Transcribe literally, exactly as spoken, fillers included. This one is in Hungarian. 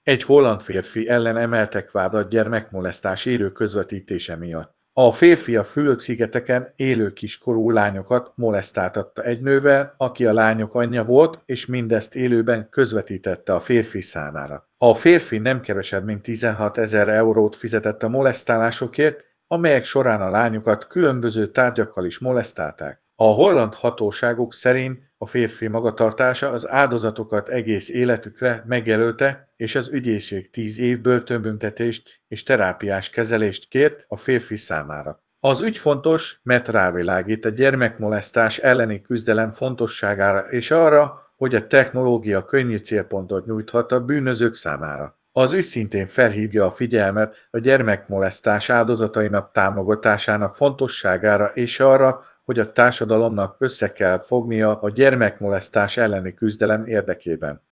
Egy holland férfi ellen emeltek vádat gyermekmolesztás élő közvetítése miatt. A férfi a Fülöp-szigeteken élő kiskorú lányokat molesztáltatta egy nővel, aki a lányok anyja volt, és mindezt élőben közvetítette a férfi számára. A férfi nem kevesebb, mint tizenhat ezer eurót fizetett a molesztálásokért, amelyek során a lányokat különböző tárgyakkal is molesztálták. A holland hatóságok szerint a férfi magatartása az áldozatokat egész életükre megjelölte, és az ügyészség tíz év börtönbüntetést és terápiás kezelést kért a férfi számára. Az ügy fontos, mert rávilágít a gyermekmolesztás elleni küzdelem fontosságára és arra, hogy a technológia könnyű célpontot nyújthat a bűnözők számára. Az ügy szintén felhívja a figyelmet a gyermekmolesztás áldozatainak támogatásának fontosságára és arra, hogy a társadalomnak össze kell fognia a gyermekmolesztás elleni küzdelem érdekében.